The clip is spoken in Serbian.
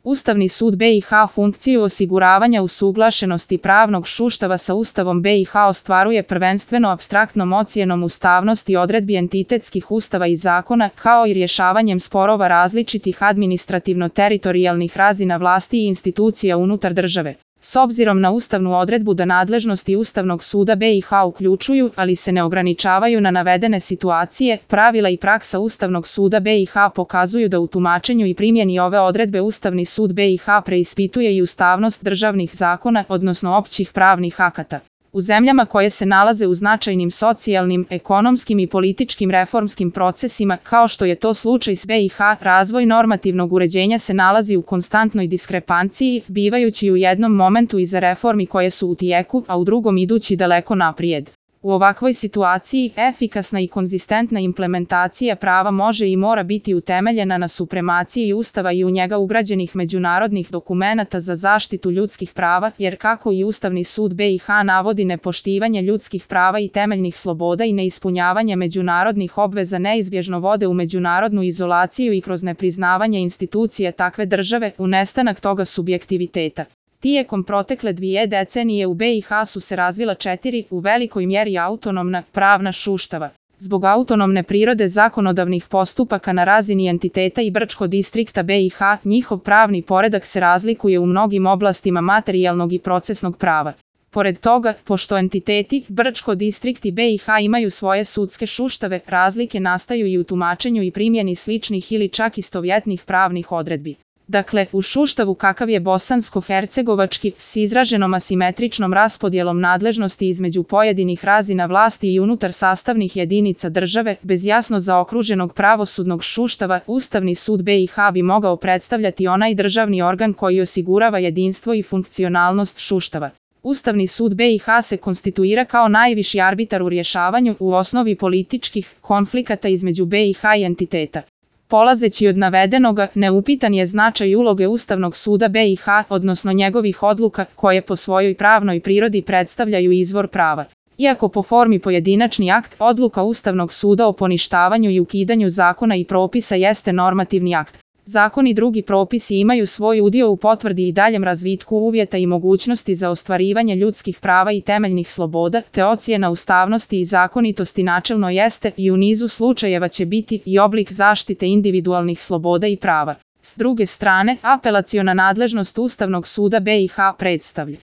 Ustavni sud BiH funkciju osiguravanja usuglašenosti pravnog suštava sa Ustavom BiH ostvaruje prvenstveno apstraktnom ocjenom ustavnosti odredbi entitetskih ustava i zakona, kao i rješavanjem sporova različitih administrativno-teritorijalnih razina vlasti i institucija unutar države. S obzirom na ustavnu odredbu da nadležnosti Ustavnog suda BiH uključuju, ali se ne ograničavaju na navedene situacije, pravila i praksa Ustavnog suda BiH pokazuju da u tumačenju i primjeni ove odredbe Ustavni sud BiH preispituje i ustavnost državnih zakona, odnosno općih pravnih akata. U zemljama koje se nalaze u značajnim socijalnim, ekonomskim i političkim reformskim procesima, kao što je to slučaj s BiH, razvoj normativnog uređenja se nalazi u konstantnoj diskrepanciji, bivajući u jednom momentu iza reformi koje su u tijeku, a u drugom idući daleko naprijed. U ovakvoj situaciji, efikasna i konzistentna implementacija prava može i mora biti utemeljena na supremaciji Ustava i u njega ugrađenih međunarodnih dokumenata za zaštitu ljudskih prava, jer kako i Ustavni sud BiH navodi, nepoštivanje ljudskih prava i temeljnih sloboda i neispunjavanje međunarodnih obveza neizbježno vode u međunarodnu izolaciju i kroz nepriznavanje institucija takve države u nestanak toga subjektiviteta. Tijekom protekle 2 decenije u BiH su se razvila 4, u velikoj mjeri autonomna, pravna suštava. Zbog autonomne prirode zakonodavnih postupaka na razini entiteta i Brčko distrikta BiH, njihov pravni poredak se razlikuje u mnogim oblastima materijalnog i procesnog prava. Pored toga, pošto entiteti, Brčko distrikt i BiH imaju svoje sudske suštave, razlike nastaju i u tumačenju i primjeni sličnih ili čak istovjetnih pravnih odredbi. Dakle, u suštavu kakav je bosansko-hercegovački, s izraženom asimetričnom raspodjelom nadležnosti između pojedinih razina vlasti i unutar sastavnih jedinica države, bez jasno zaokruženog pravosudnog suštava, Ustavni sud BiH bi mogao predstavljati onaj državni organ koji osigurava jedinstvo i funkcionalnost suštava. Ustavni sud BiH se konstituira kao najviši arbitar u rješavanju, u osnovi političkih, konflikata između BiH i entiteta. Polazeći od navedenoga, neupitan je značaj uloge Ustavnog suda BiH, odnosno njegovih odluka, koje po svojoj pravnoj prirodi predstavljaju izvor prava. Iako po formi pojedinačni akt, odluka Ustavnog suda o poništavanju i ukidanju zakona i propisa jeste normativni akt. Zakoni i drugi propisi imaju svoj udio u potvrdi i daljem razvitku uvjeta i mogućnosti za ostvarivanje ljudskih prava i temeljnih sloboda, te ocjena ustavnosti i zakonitosti načelno jeste i u nizu slučajeva će biti i oblik zaštite individualnih sloboda i prava. S druge strane, apelaciona nadležnost Ustavnog suda BiH predstavlja